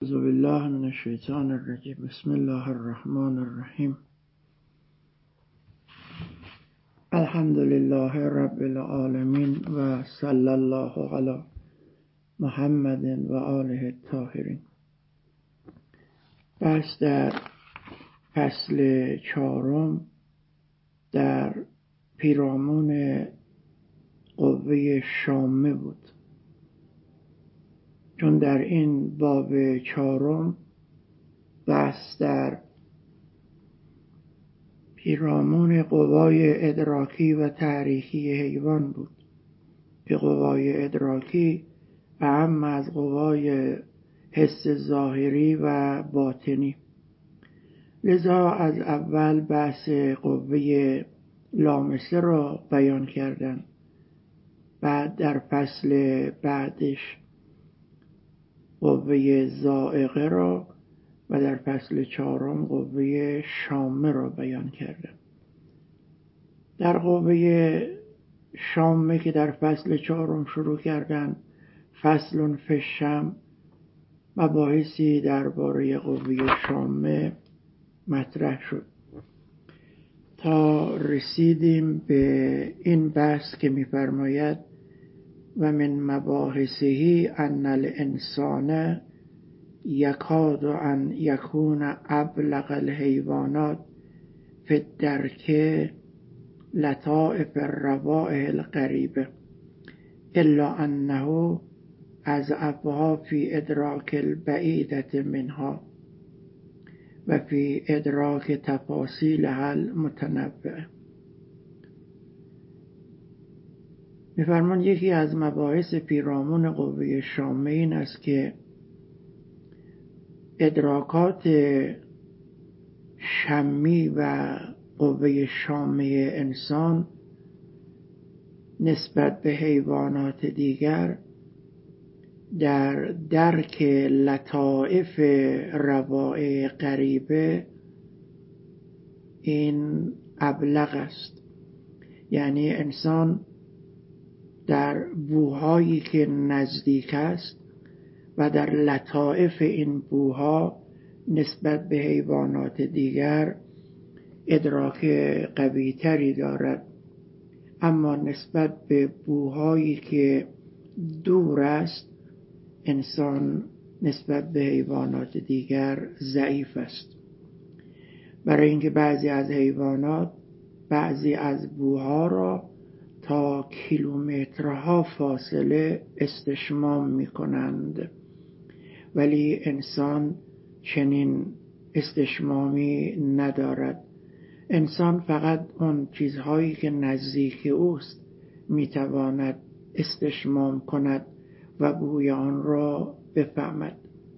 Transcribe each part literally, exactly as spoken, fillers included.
اعوذ بالله من الشیطان الرجیم. بسم الله الرحمن الرحیم. الحمد لله رب العالمین و صلی الله علی محمد و آله الطاهرین. بحث در فصل چهارم در پیرامون قوه شامه بود، چون در این باب چهارم بحث در پیرامون قوای ادراکی و تحریکی حیوان بود که قوای ادراکی اهم از قوای حس ظاهری و باطنی. لذا از اول بحث قوه لامسه را بیان کردن، بعد در فصل بعدش قوه ذائقه را و در فصل چهارم قوه شامه را بیان کردم. در قوه شامه که در فصل چهارم شروع کردن، فصل فی الشم، مباحثی درباره قوه شامه مطرح شد تا رسیدیم به این بحث که می‌فرماید و من مباحثه ان الانسان یکاد ان یکون ابلغ الحیوانات فی الدرک لطائف الروائح القریبه الا انه اضعفها فی ادراک البعیدة منها و فی ادراک تفاصیلها المتنوعه. می‌فرمان یکی از مباحث پیرامون قوه شامه این است که ادراکات شمی و قوه شامه انسان نسبت به حیوانات دیگر در درک لطائف روائح غریبه این ابلغ است. یعنی انسان در بوهایی که نزدیک است و در لطائف این بوها نسبت به حیوانات دیگر ادراک قوی تری دارد، اما نسبت به بوهایی که دور است انسان نسبت به حیوانات دیگر ضعیف است. برای اینکه بعضی از حیوانات بعضی از بوها را تا کیلومترها فاصله استشمام می کنند، ولی انسان چنین استشمامی ندارد. انسان فقط اون چیزهایی که نزدیک اوست می تواند استشمام کند و بوی آن را بفهمد.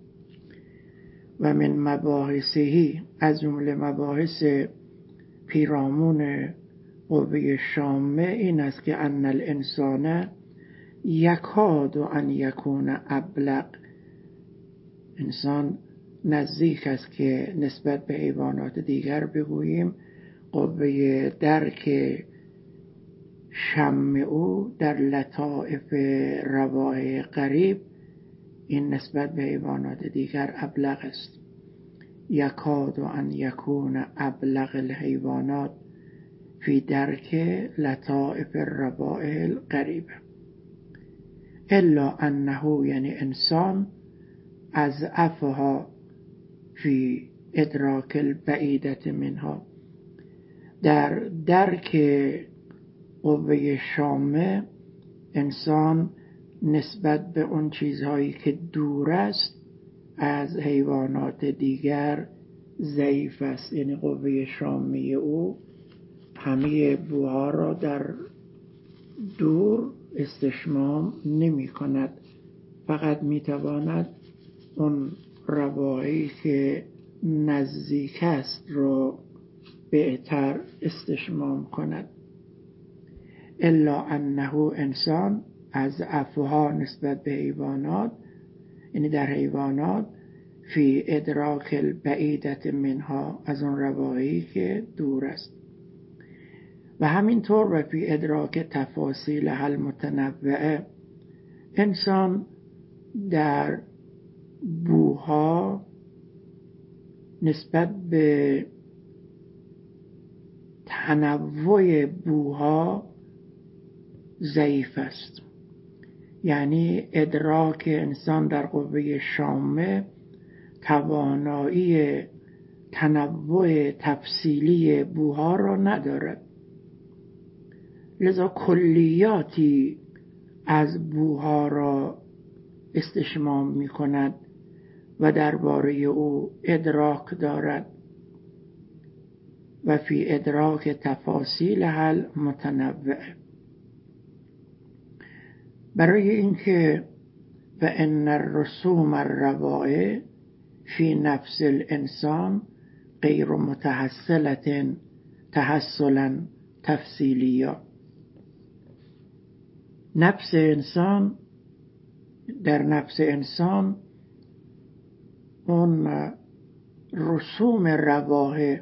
و من مباحثه، از جمله مباحث پیرامون قوه شامه این است که ان الانسان یکاد ان یکون ابلغ، انسان نزدیک است که نسبت به حیوانات دیگر بگوییم قوه درک شم او در لطائف روائح قریب این نسبت به حیوانات دیگر ابلغ است. یکاد ان یکون ابلغ الحیوانات فی درک لطائف الروائح القریبه الا انه، یعنی انسان اضعفها فی ادراک البعیدة منها، در درک قوه شامه انسان نسبت به اون چیزهایی که دور است از حیوانات دیگر ضعیف است. یعنی قوه شامه او همه بوها را در دور استشمام نمی کند، فقط می تواند اون روائحی که نزدیک است را بهتر استشمام کند. الا انه، انسان از افها نسبت به حیوانات، یعنی در حیوانات فی ادراک البعیدة منها، از اون روائحی که دور است، و همینطور و فی ادراک تفاصیل المتنوعه، انسان در بوها نسبت به تنوع بوها ضعیف است. یعنی ادراک انسان در قوه شامه توانایی تنوع تفصیلی بوها را ندارد، لذا کلیاتی از بوها را استشمام می کند و درباره او ادراک دارد و فی ادراک تفاصیل حل متنوع. برای اینکه فإن الرسوم الروائع فی نفس الانسان غیر متحصلة تحصلا تفصیلیا، نفس انسان در نفس انسان اون رسوم روائع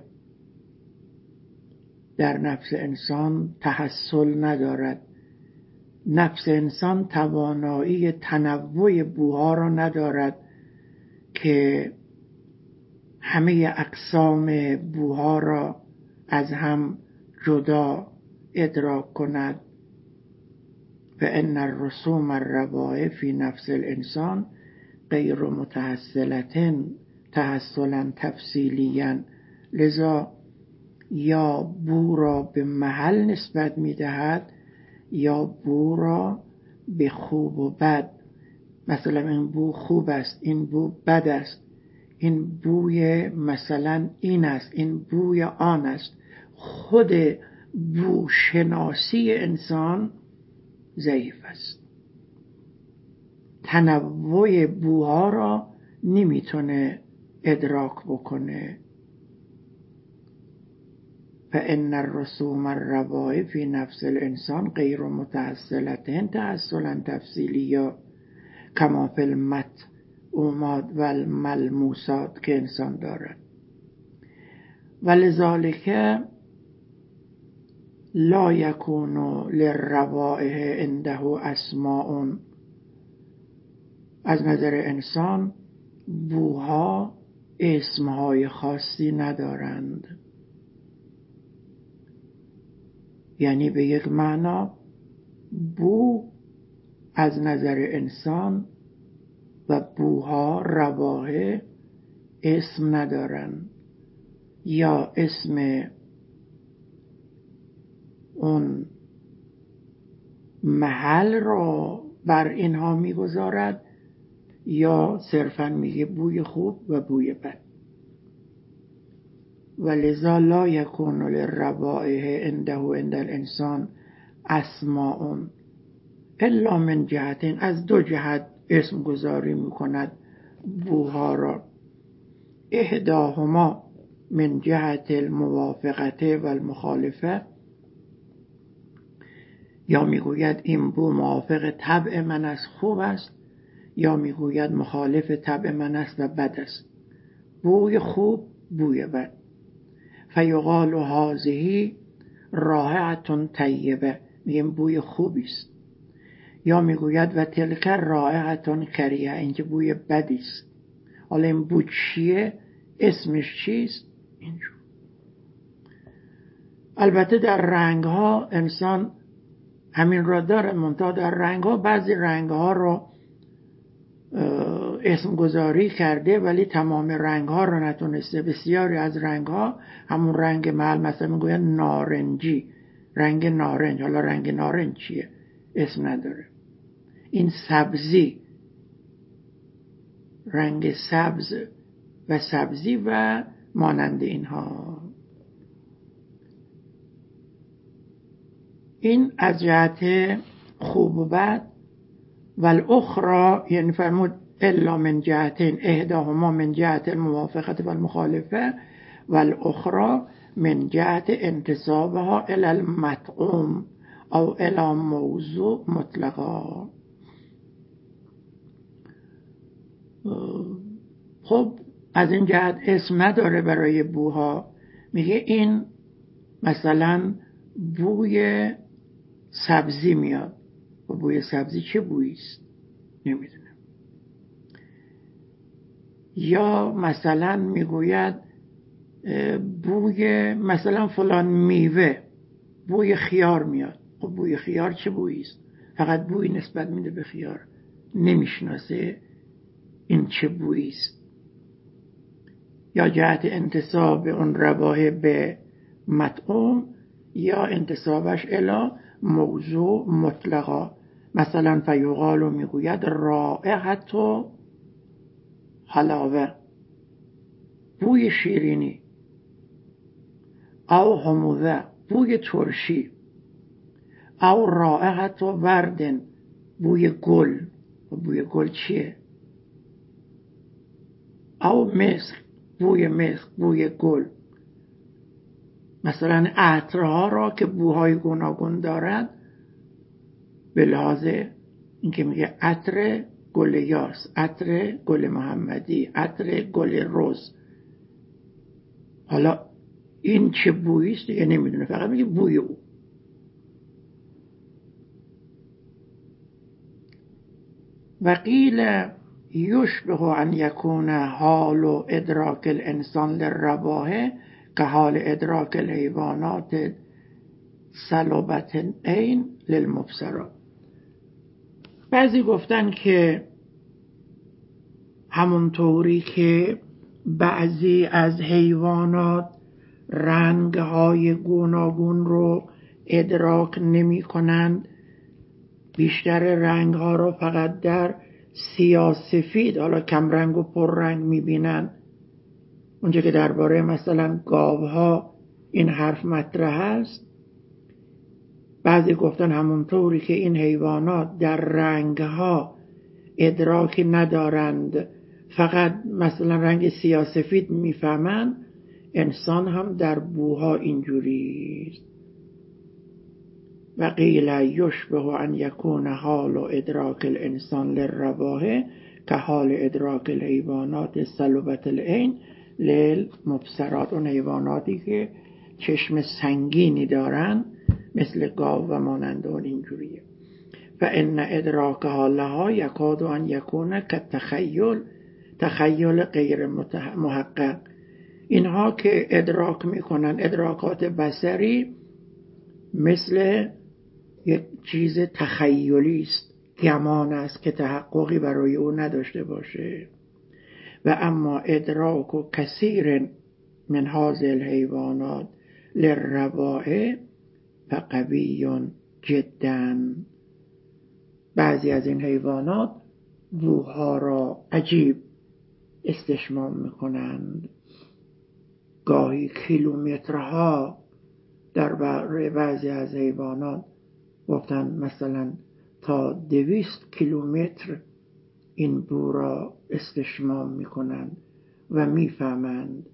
در نفس انسان تحصل ندارد. نفس انسان توانایی تنوع بوها را ندارد که همه اقسام بوها را از هم جدا ادراک کند. فإن الرسوم الروائع فی نفس الانسان غیر متحصلة تحصلا تفصیلیا، لذا یا بو را به محل نسبت می دهد یا بو را به خوب و بد. مثلا این بو خوب است، این بو بد است، این بوی مثلا این است، این بوی آن است. خود بو شناسی انسان ضعیف است، تنوع بوها را نمیتونه ادراک بکنه. فإن الرسوم الروائع فی نفس الانسان غیر متحصلة تحصلا تفصیلیا کما فی المطعومات و الملموسات که انسان دارد. ولذالک لا یکون للروائع عنده اسماء، از نظر انسان بوها اسمهای خاصی ندارند. یعنی به یک معنا بو از نظر انسان و بوها روائع اسم ندارند، یا اسم اون محل را بر اینها میگذارد یا صرفا میگه بوی خوب و بوی بد. ولذا لا یکون للروائع عنده عند الانسان اسماء الا من جهتین، از دو جهت اسم گذاری میکند بوها را. احداهما من جهت الموافقه و المخالفه، یا میگوید این بو موافق طبع من است خوب است، یا میگوید مخالف طبع من است و بد است. بوی خوب بوی بد. فیقال هذه رائحة طیبه، میگیم بوی خوبی است. یا میگوید و تلک رائحة کریهه، اینکه بوی بدی است. حالا این بو چیه؟ اسمش چیست؟ اینجور. البته در رنگ ها انسان همین را داره، منتها در رنگ ها بعضی رنگ ها رو اسم گذاری کرده ولی تمام رنگ ها رو نتونسته. بسیاری از رنگ ها همون رنگ محل، مثلا میگوید نارنجی، رنگ نارنج. حالا رنگ نارنج چیه؟ اسم نداره. این سبزی، رنگ سبز و سبزی و مانند اینها. این از جهت خوب و بد. و الاخرى یعنی فرمود الا من جهتین، احداهما من جهت الموافقه و المخالفه و الاخرى من جهت انتسابها الى المطعوم او الى موضوع مطلقا. خب از این جهت اسم نداره برای بوها. میگه این مثلا بوی سبزی میاد. و بوی سبزی چه بویی است؟ نمیدونم. یا مثلا میگوید بوی مثلا فلان میوه، بوی خیار میاد. خب بوی خیار چه بویی است؟ فقط بوی نسبت میده به خیار، نمیشناسه این چه بویی است. یا جهت انتساب اون روایح به مطعوم یا انتسابش الی موضوع مطلقا. مثلا فیقال میگوید رائحت حلاوه، بوی شیرینی، او حموضه، بوی ترشی، او رائحت وردن، بوی گل. بوی گل چیه؟ او مسک، بوی مسک، بوی گل. مثلا عطرها را که بوهای گوناگون دارد، به لحاظ اینکه میگه عطر گل یاس، عطر گل محمدی، عطر گل رز. حالا این چه بویی است دیگه نمیدونه، فقط میگه بوی او. و قیل یشبه ان یکون حال و ادراک الانسان للروائح که حال ادراک الحیوانات سلبت العین للمبصرات. بعضی گفتن که همونطوری که بعضی از حیوانات رنگ‌های گوناگون رو ادراک نمی کنند، بیشتر رنگ‌ها رو فقط در سیاه سفید، حالا کم رنگ و پر رنگ می بینن. اونجا که درباره مثلا گاوها این حرف مطرح است، بعضی گفتن همونطوری که این حیوانات در رنگ‌ها ادراک ندارند، فقط مثلا رنگ سیاه سفید میفهمن، انسان هم در بوها اینجوری است. و قیل یشبه ان یکون حال و ادراک الانسان للروائح که حال ادراک الحیوانات سلبت العین للمبصرات. اون حیواناتی که چشم سنگینی دارن مثل گاو و مانند اون اینجوریه. و ان ادراکها لها یکاد ان یکون کالتخیل، تخیل غیر محقق. اینها که ادراک میکنن، ادراکات بصری، مثل یک چیز تخیلی است، گمان است که تحققی برای او نداشته باشه. و اما ادراک و کثیر من هذه الحیوانات للروائح فقوی جدا. بعضی از این حیوانات بوها را عجیب استشمام میکنند، گاهی کیلومترها. در بعضی از حیوانات گفتن مثلا تا دویست کیلومتر این بو را استشمام میکنند و میفهمند.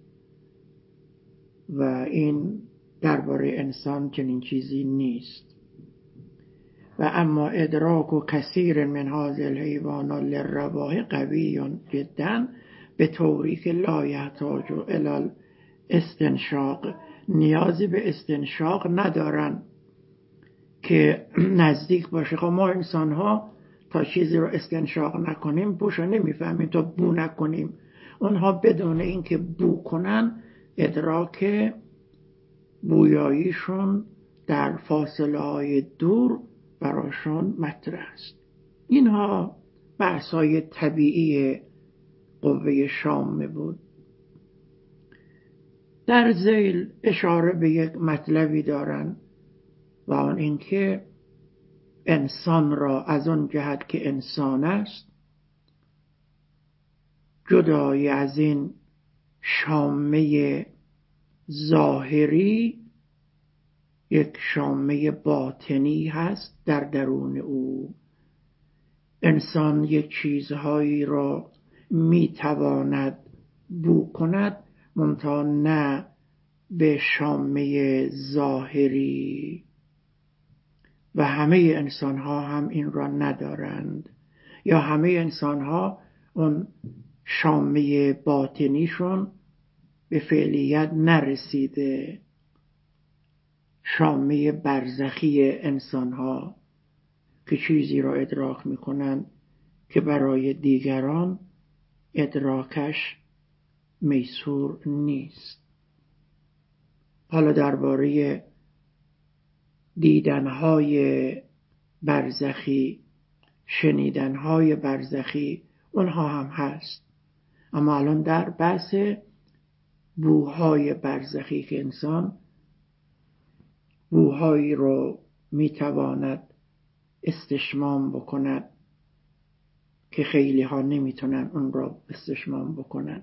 و این درباره انسان چنین چیزی نیست. و اما ادراک و کثیر من هذه الحیوانات للروائح قوی جدا، به طوری که لا یحتاج الی استنشاق، نیازی به استنشاق ندارن که نزدیک باشه. خب ما انسان ها تا چیزی رو استنشاق نکنیم بوشو نمیفهمیم، تا بو نکنیم. اونها بدون اینکه بو کنن ادراک بویاییشون در فاصله های دور براشون مطرح است. اینها بحث‌های طبیعی قوه شامه بود. در ذیل اشاره به یک مطلبی دارن و آن اینکه انسان را از آن جهت که انسان است، جدای از این شامه ظاهری، یک شامه باطنی هست در درون او. انسان یک چیزهایی را میتواند بو کند، منتها نه به شامه ظاهری. و همه انسان ها هم این را ندارند، یا همه انسان ها اون شامه باطنیشون به فعلیت نرسیده. شامه برزخی انسان ها که چیزی را ادراک میکنن که برای دیگران ادراکش میسور نیست. حالا درباره دیدنهای برزخی، شنیدنهای برزخی، اونها هم هست. اما الان در بحث بوهای برزخی که انسان بوهایی رو میتواند استشمام بکند که خیلی ها نمیتونن اون رو استشمام بکنن.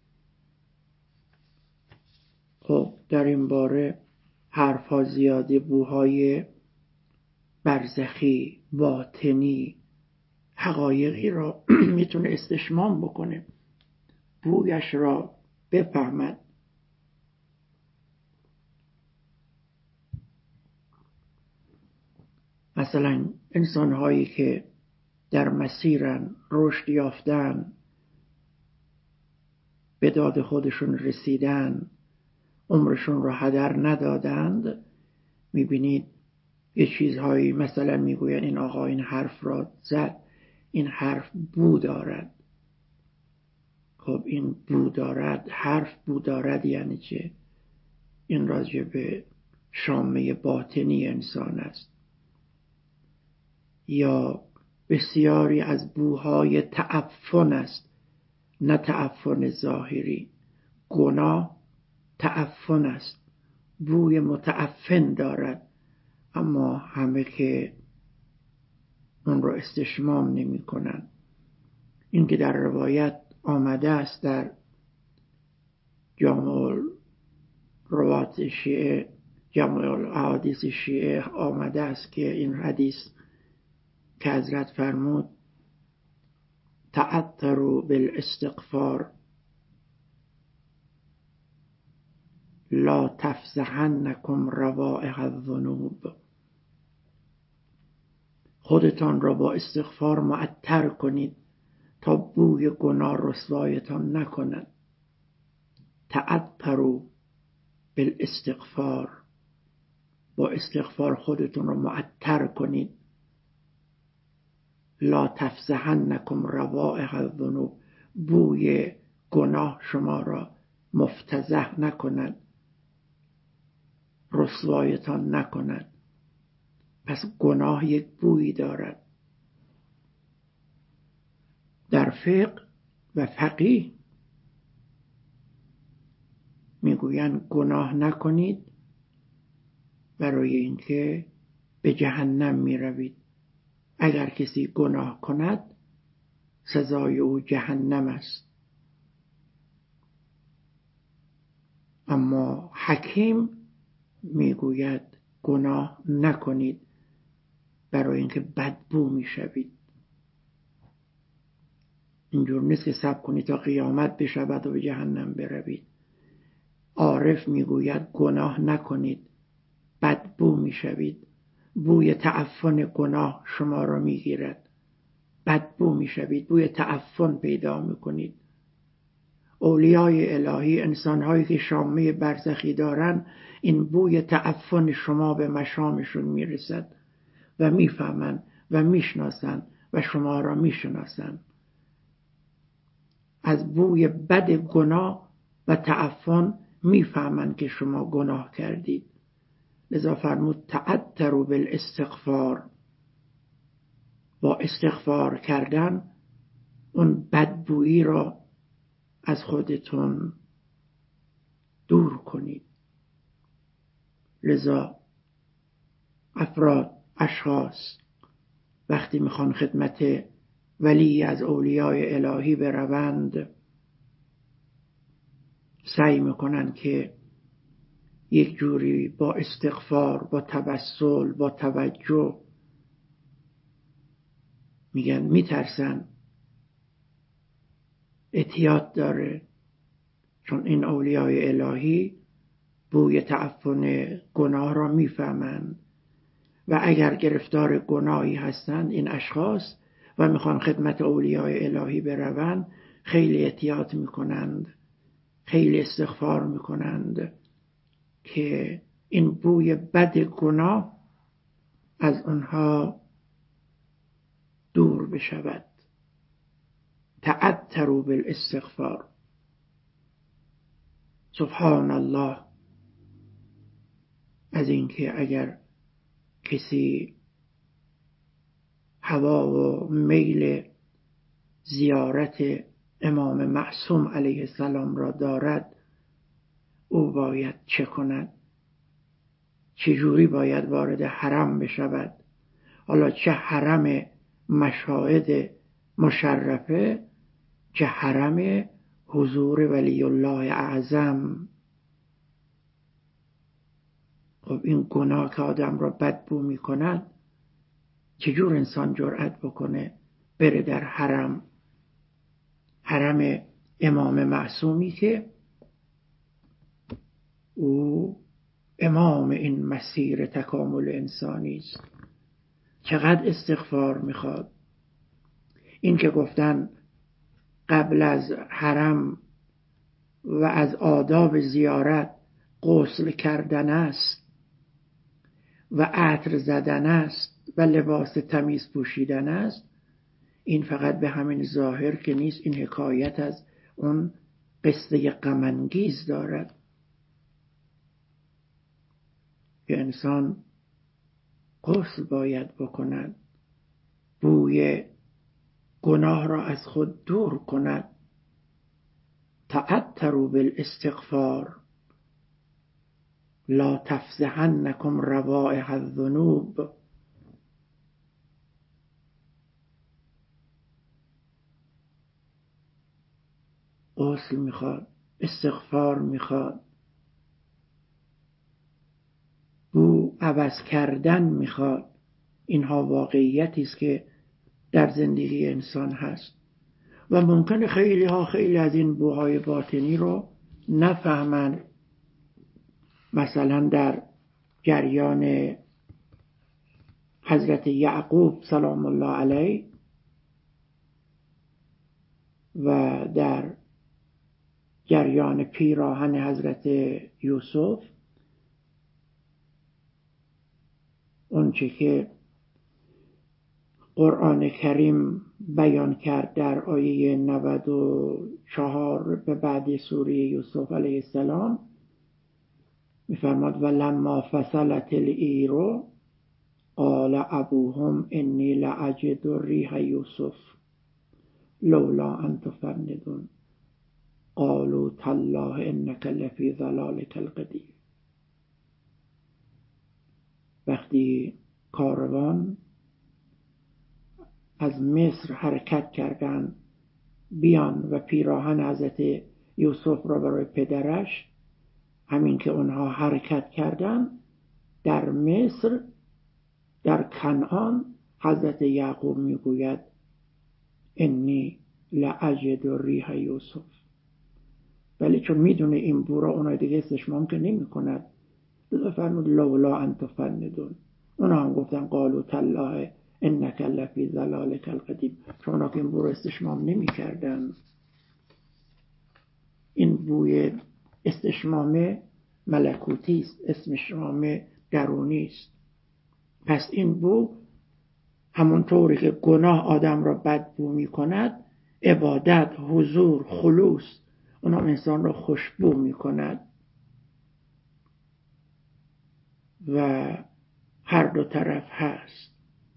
خب در این باره حرف ها زیاده. بوهای برزخی، باطنی، حقایقی را میتونه استشمام بکنه، بویش را بفهمد. مثلا انسان هایی که در مسیرن، رشد یافتن، به داد خودشون رسیدن، عمرشون رو هدر ندادند، میبینید یه چیزهایی مثلا میگوین این آقا این حرف را زد، این حرف بو دارد. خب این بو دارد، حرف بو دارد یعنی چه؟ این راجع به شامه باطنی انسان است. یا بسیاری از بوهای تعفن است، نه تعفن ظاهری. گناه تعفن است، بوی متعفن دارد، اما همه که اون رو استشمام نمی کنن. این که در روایت آمده است، در جامع روات شیعه، جامع احادیث شیعه آمده است که این حدیث که حضرت فرمود تعطروا بالاستغفار لا تفزعنکم روائح الذنوب. خودتان را با استغفار معطر کنید تا بوی گناه رسوایتان نکند. تعطروا بالاستغفار، با استغفار خودتون را معطر کنید. لا تفزعنکم روائح الذنوب، بوی گناه شما را مفتضح نکند، رسوایتان نکند. پس گناه یک بویی دارد. در فقه و فقیه میگویند گناه نکنید برای اینکه به جهنم میروید. اگر کسی گناه کند سزای او جهنم است. اما حکیم میگوید گناه نکنید برای اینکه بدبو میشوید. اینجور نیست که صبر کنید تا قیامت بشود و به جهنم بروید. عارف میگوید گناه نکنید، بدبو میشوید. بوی تعفن گناه شما را میگیرد، بدبو میشوید، بوی تعفن پیدا میکنید. اولیای الهی، انسانهایی که شامه برزخی دارن، این بوی تعفن شما به مشامشون میرسد و میفهمن و میشناسن و شما را میشناسن. از بوی بد گناه و تعفن میفهمن که شما گناه کردید. لذا فرمود تعطروا بالاستغفار، با استغفار کردن اون بدبویی را از خودتون دور کنید. لذا افراد، اشخاص وقتی میخوان خدمت ولی از اولیای الهی بروند، سعی میکنن که یک جوری با استغفار، با توسل، با توجه، میگن میترسن، احتیاط داره، چون این اولیای الهی بوی تعفن گناه را میفهمند و اگر گرفتار گناهی هستند این اشخاص و میخوان خدمت اولیای الهی بروند، خیلی احتیاط میکنند، خیلی استغفار میکنند که این بوی بد گناه از آنها دور بشود. تعطروا بالاستغفار. سبحان الله از اینکه اگر کسی هوا و میل زیارت امام معصوم علیه السلام را دارد، او باید چه کند؟ چجوری باید وارد حرم بشود؟ حالا چه حرم مشاهد مشرفه، چه حرم حضور ولی الله اعظم. خب این گناه که آدم را بدبو می کند، چجور انسان جرأت بکنه بره در حرم، حرم امام معصومی که او امام این مسیر تکامل انسانی است. چقدر استغفار میخواد. این که گفتن قبل از حرم و از آداب زیارت غسل کردن است و عطر زدن است و لباس تمیز پوشیدن است، این فقط به همین ظاهر که نیست، این حکایت از اون قصه غم انگیز دارد که انسان غسل باید بکند، بوی گناه را از خود دور کند. تعطروا بالاستغفار لا تفزعنکم روائح الذنوب. غسل میخواد، استغفار میخواد، بو عوض کردن میخواد. اینها واقعیتی است که در زندگی انسان هست و ممکنه خیلی ها خیلی از این بوهای باطنی رو نفهمن. مثلا در جریان حضرت یعقوب سلام الله علیه و در جریان پیراهن حضرت یوسف، اونچه که قرآن کریم بیان کرد در آیه نود و چهار به بعد سوره یوسف علیه السلام، میفرماد و لما فصلت العیر قال ابوهم انی لأجد ریح یوسف لولا ان تفندون قالوا تالله انک لفی ضلالک القدیم. وقتی کاروان از مصر حرکت کردن بیان و پیراهن حضرت یوسف را برای پدرش، همین که اونها حرکت کردن در مصر، در کنعان، حضرت یعقوب میگوید انی لأجد ریح یوسف. ولی چون میدونه این بو را اونها دیگه استشمام که نمی کند، فرمود لولا ان تفندون. اونها هم گفتن قالوا تالله انک لفی ضلالک القدیم، چون اونها که این بو را استشمام نمی کردن. این بوی استشمام ملکوتی است، استشمام درونی است. پس این بو همونطوری که گناه آدم را بدبو می کند، عبادت، حضور، خلوص اونها انسان را خوشبو می کند و هر دو طرف هست.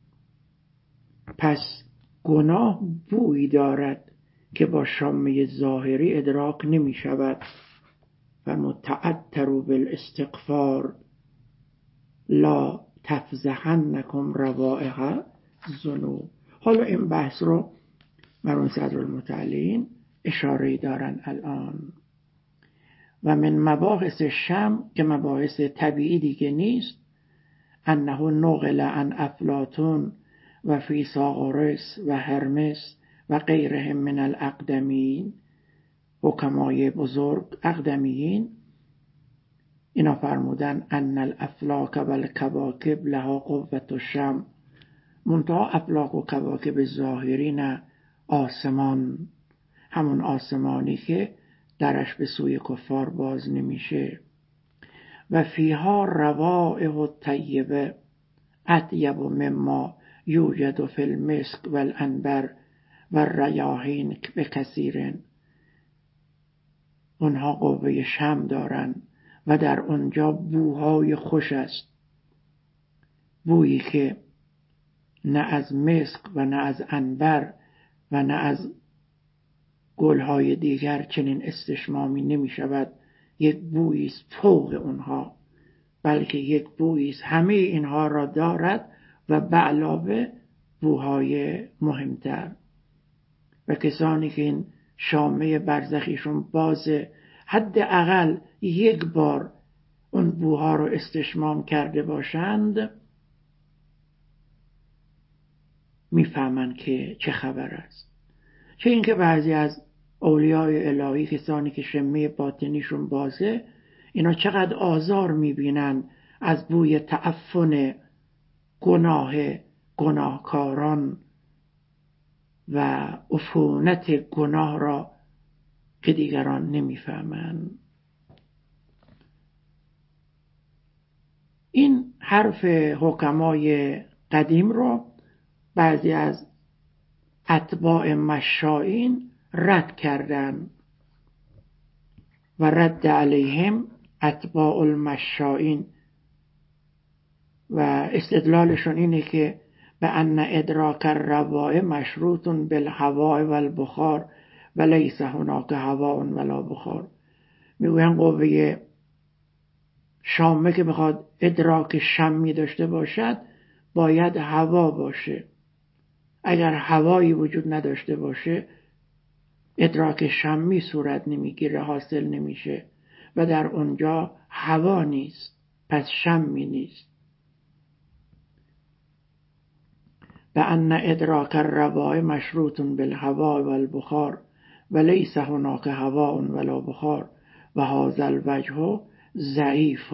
پس گناه بویی دارد که با شامه ظاهری ادراک نمی شود. فرمود تعطروا بالاستغفار لا تفزعنکم روائح الذنوب. حالا این بحث رو مرحوم صدرالمتعلین اشاره دارن الان. و من مباحث شم که مباحث طبیعی دیگه نیست، انه نقل عن افلاطون و فیثاغورس و هرمس و غیرهم من الاقدمین، حکمای بزرگ اقدمیین، اینا فرمودن ان الافلاک و الکواکب لها قوت الشم. منتها افلاک و کواکب ظاهری نه، آسمان، همون آسمانی که درش به سوی کفار باز نمیشه. و فیها روائح الطیبه اطیب مما یوجد فی المسک و العنبر و الریاحین به کثیرن. اونها قوه شم دارن و در آنجا بوهای خوش است، بویی که نه از مسک و نه از عنبر و نه از گلهای دیگر چنین استشمامی نمی شود. یک بویی است فوق اونها، بلکه یک بویی است همه اینها را دارد و به علاوه بوهای مهمتر. و کسانی که این شامه برزخیشون بازه، حداقل یک بار اون بوها رو استشمام کرده باشند، میفهمن که چه خبر است. چه اینکه بعضی از اولیای الهی، کسانی که شمه باطنیشون بازه، اینا چقدر آزار میبینن از بوی تعفن گناه گناهکاران و عفونت گناه را که دیگران نمیفهمن. این حرف حکمای قدیم رو بعضی از اتباع مشائین رد کردن و رد علیهم اتباع المشائین و استدلالشون اینه که به ان ادراک الروائع مشروط بالهواء والبخار و لیس هناک هواء ولا بخار. میگوین قوه شامه که بخواد ادراک شمی داشته باشد باید هوا باشه. اگر هوایی وجود نداشته باشه ادراک شمی صورت نمیگیره، حاصل نمیشه و در اونجا هوا نیست، پس شمی نیست. بأن ادراک الروائع مشروط بالهواء والبخار و لیس هناک هواء ولا بخار و هذا الوجه ضعیف،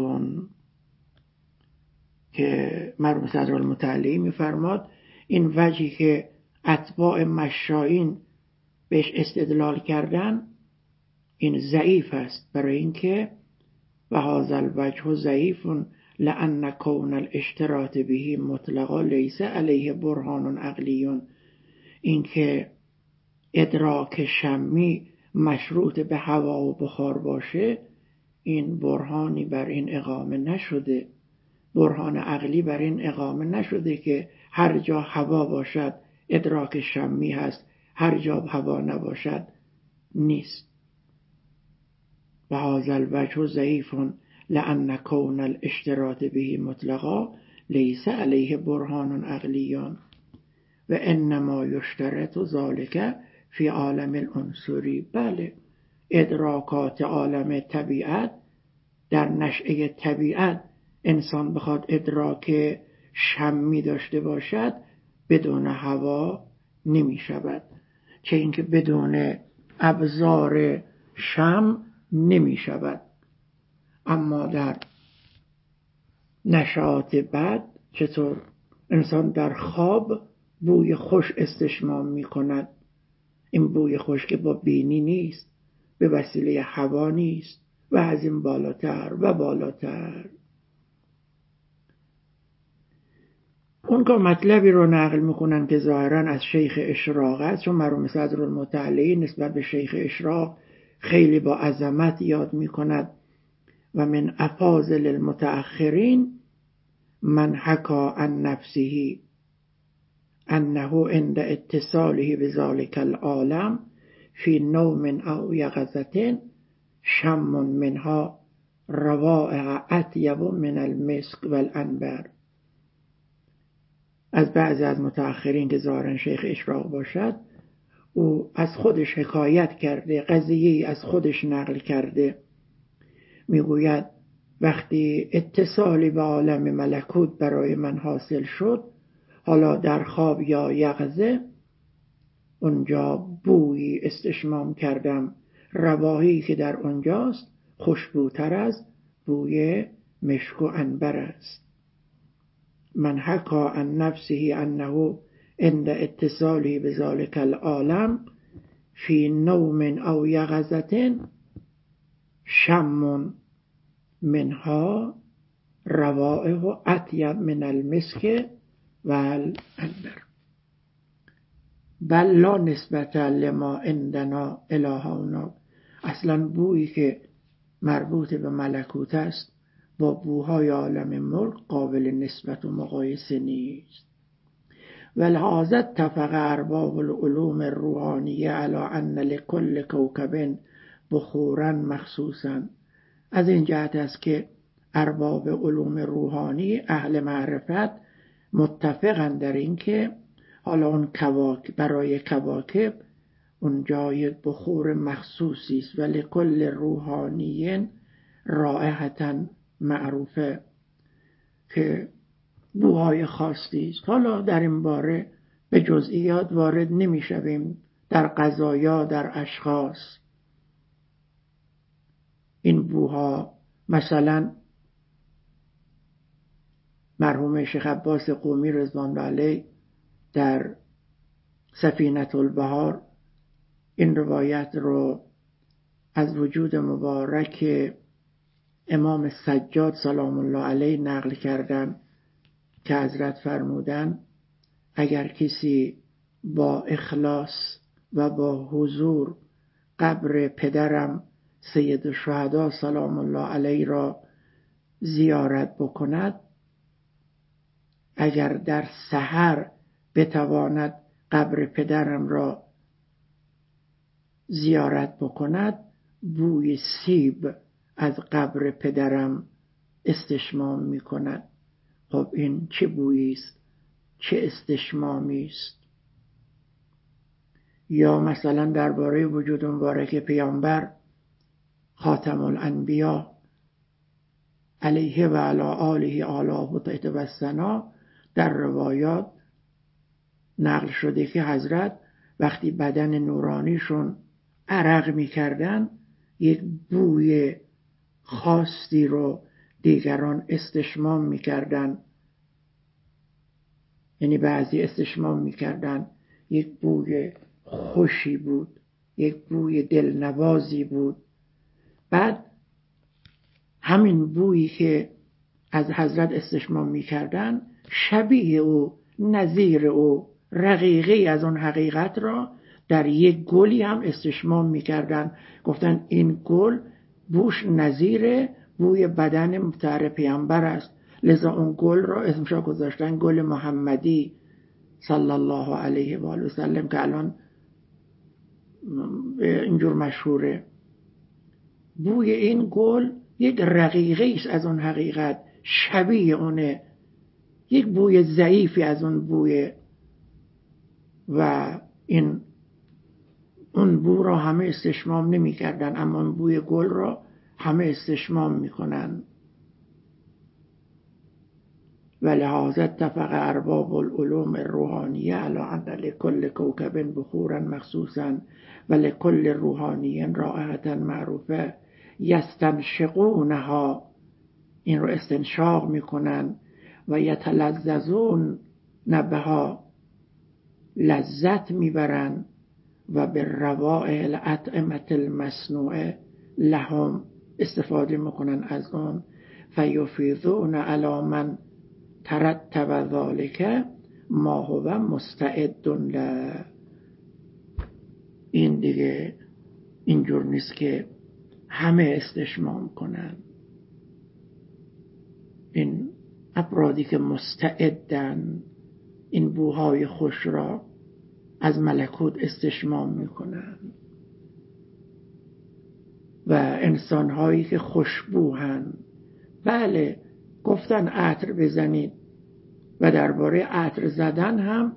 که مرحوم صدرالمتعلی میفرماد این وجهی که اتباع مشائین بهش استدلال کردن این ضعیف است، برای اینکه و هذا الوجه ضعیف لأن کون الاشتراط به مطلقا لیس علیه برهان عقلی. اینکه ادراک شمی مشروط به هوا و بخار باشه این برهانی بر این اقامه نشده، برهان عقلی بر این اقامه نشده که هر جا هوا باشد ادراک شمی هست، هر جا هوا نباشد نیست. و هذا الوجه ضعیف لأن کون الاشتراط به مطلقا لیس علیه برهان عقلی و انما یشترط ذلك فی عالم العنصری. بله، ادراکات عالم طبیعت، در نشأه طبیعت انسان بخواد ادراک شمی داشته باشد بدون هوا نمی شود، چه اینکه بدون ابزار شم نمی شود. اما در نشأات بعد چطور؟ انسان در خواب بوی خوش استشمام می کند. این بوی خوش که با بینی نیست، به وسیله هوا نیست و از این بالاتر و بالاتر. اون که مطلبی رو نقل میکنن که ظاهرا از شیخ اشراق است، چون مرحوم صدرالمتعلی نسبت به شیخ اشراق خیلی با عظمت یاد میکند و من افاضل المتأخرین من حکا عن نفسه انه عند اتصاله بذلك العالم فی نوم او یقظة شم منها روائع اطیب من المسک والعنبر. از بعضی از متأخرین که ظاهرا شیخ اشراق باشد، او از خودش حکایت کرده، قضیه از خودش نقل کرده، میگوید وقتی اتصالی به عالم ملکوت برای من حاصل شد، حالا در خواب یا یقظه، اونجا بویی استشمام کردم، روایی که در اونجاست خوشبوتر از بوی مشک و عنبر است. من حکا عن نفسه انه عند اتصالی بذلك العالم فی نوم او یقظة شم منها روائح اطیب من المسک والعنبر بل لا نسبت لما عندنا الهانا. اصلا بویی که مربوط به ملکوت است با بوهای عالم ملک قابل نسبت و مقایسه نیست. ولهذا اتفق ارباب العلوم الروحانیه علی ان لكل کوكب بخورا مخصوصا. از این جهت است که ارباب علوم روحانی اهل معرفت متفقند در این که حالا اون کواکب برای کواکب اونجا یک بخور مخصوصی است ولی کل روحانیین رائحة معروفه که بوهای خاصی است. حالا در این باره به جزئیات وارد نمی شویم. در قضایا، در اشخاص این بوها، مثلا مرحوم شیخ عباس قمی رضوان الله علیه در سفینة البحار این روایت رو از وجود مبارک امام سجاد سلام الله علیه نقل کردن که حضرت فرمودن اگر کسی با اخلاص و با حضور قبر پدرم سید الشهدا سلام الله علیه را زیارت بکند، اگر در سحر بتواند قبر پدرم را زیارت بکند، بوی سیب از قبر پدرم استشمام می کند. خب این چه بویی است، چه استشمامی است. یا مثلا درباره وجود مبارک پیامبر خاتم الانبیا علیه و علی آله آله و طیب و ثنا در روایات نقل شده که حضرت وقتی بدن نورانیشون عرق میکردن یک بوی خاصی رو دیگران استشمام میکردن، یعنی بعضی استشمام میکردن یک بوی خوشی بود، یک بوی دلنوازی بود. بعد همین بویی که از حضرت استشمام میکردن شبیه او، نظیر او، رقیقی از اون حقیقت را در یک گلی هم استشمام میکردن. گفتن این گل بوش نظیر بوی بدن مطهر پیامبر است، لذا اون گل را اسمش را گذاشتن گل محمدی صلی الله علیه و آله و سلم که الان اینجور مشهوره. بوی این گل یک رقیقی است از اون حقیقت، شبیه اونه، یک بوی ضعیفی از اون بوی، و این اون بو را همه استشمام نمی کردن، اما اون بوی گل را همه استشمام می کنن. ولهذا اتفق ارباب العلوم الروحانیه علی ان لكل کوكب بخورا مخصوصا ولكل روحانی رائحة معروفه یستنشقونها، این رو استنشاق میکنن، و یتلذذون بها، لذت میبرن، و به روائح الاطعمة المصنوعه لهم، استفاده میکنن از اون، فیفیضون علی من ترتب ذلك ما هو مستعد له. این دیگه اینجور نیست که همه استشمام کنن، این افرادی که مستعدن این بوهای خوش را از ملکوت استشمام میکنن، و انسانهایی که خوشبوهن. بله گفتن عطر بزنید، و درباره عطر زدن هم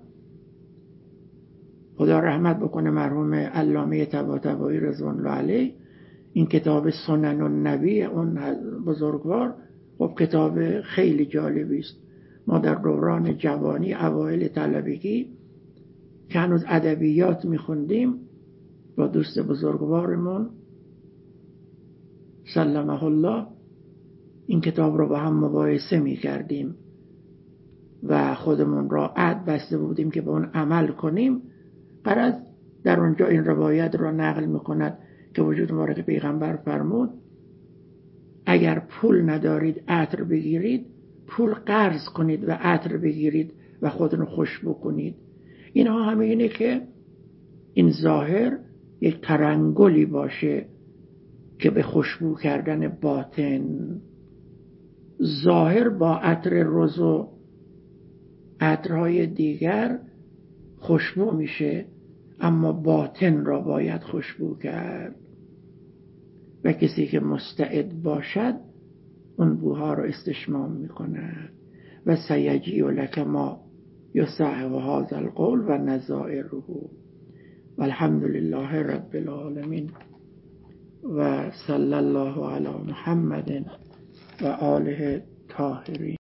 خدا رحمت بکنه مرحوم علامه طباطبایی رضوان الله علیه، این کتاب سنن النبی اون بزرگوار، خب کتاب خیلی جالبی است. ما در دوران جوانی اوایل طلبگی که هنوز ادبیات میخوندیم با دوست بزرگوارمون سلمه الله این کتاب رو با هم مباحثه میکردیم و خودمون را عهد بسته بودیم که به اون عمل کنیم. غرض در اونجا این روایت را نقل میکند که وجود مبارک پیغمبر فرمود اگر پول ندارید عطر بگیرید، پول قرض کنید و عطر بگیرید و خودتون خوش بکنید. اینها همه اینه که این ظاهر یک ترنگلی باشه که به خوشبو کردن باطن، ظاهر با عطر رز و عطرهای دیگر خوشبو میشه، اما باطن را باید خوشبو کرد و کسی که مستعد باشد اون بوها رو استشمام میکند. و سیجیء لک ما یصحح هذا القول و نظائره و الحمد لله رب العالمین و صلی الله علی محمد و آله طاهرین.